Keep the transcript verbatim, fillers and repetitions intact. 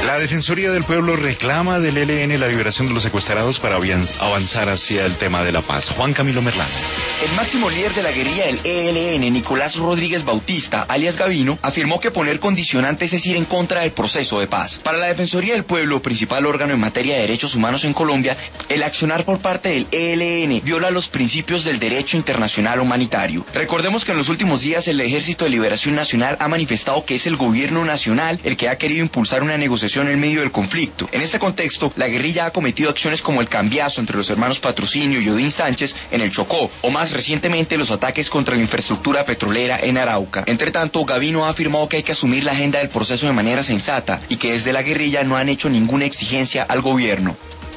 La Defensoría del Pueblo reclama del E L N la liberación de los secuestrados para avanzar hacia el tema de la paz. Juan Camilo Merlán. El máximo líder de la guerrilla del E L N, Nicolás Rodríguez Bautista, alias Gavino, afirmó que poner condicionantes es ir en contra del proceso de paz. Para la Defensoría del Pueblo, principal órgano en materia de derechos humanos en Colombia, el accionar por parte del E L N viola los principios del derecho internacional humanitario. Recordemos que en los últimos días el Ejército de Liberación Nacional ha manifestado que es el gobierno nacional el que ha querido impulsar una negociación en medio del conflicto. En este contexto, la guerrilla ha cometido acciones como el cambiazo entre los hermanos Patrocinio y Odín Sánchez en el Chocó, o más recientemente los ataques contra la infraestructura petrolera en Arauca. Entre tanto, Gavino ha afirmado que hay que asumir la agenda del proceso de manera sensata y que desde la guerrilla no han hecho ninguna exigencia al gobierno.